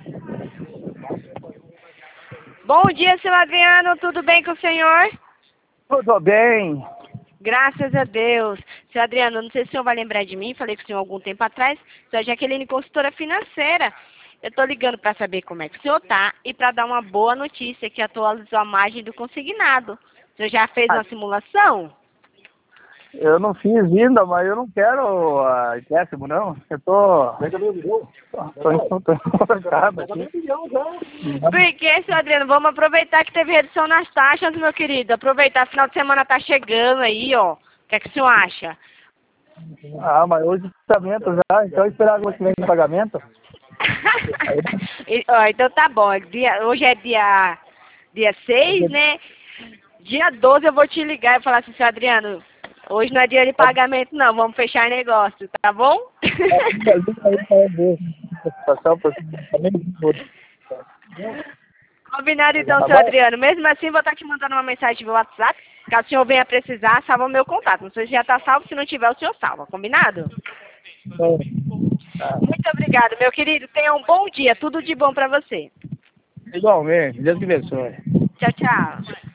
Bom dia, seu Adriano, tudo bem com o senhor? Tudo bem. Graças a Deus. Seu Adriano, não sei se o senhor vai lembrar de mim, falei com o senhor algum tempo atrás, sou a Jaqueline, consultora financeira. Eu estou ligando para saber como é que o senhor está e para dar uma boa notícia, que atualizou a margem do consignado. O senhor já fez uma simulação? Eu não fiz ainda, mas eu não quero empréstimo, não. Eu tô empolgado aqui. Por que, seu Adriano? Vamos aproveitar que teve redução nas taxas, meu querido. Aproveitar, final de semana tá chegando aí, ó. O que é que o senhor acha? Ah, mas hoje o pagamento já, então esperar o que vem de pagamento. Ó, então tá bom. Hoje é dia 6, né? Dia 12 eu vou te ligar e falar assim, seu Adriano, hoje não é dia de pagamento não, vamos fechar negócio, tá bom? Combinado então, seu Adriano. Mesmo assim, vou estar te mandando uma mensagem no WhatsApp. Caso o senhor venha precisar, salva o meu contato. Não sei se já está salvo, se não tiver, o senhor salva. Combinado? Muito obrigado, meu querido. Tenha um bom dia. Tudo de bom para você. Igualmente, Deus te abençoe. Tchau, tchau.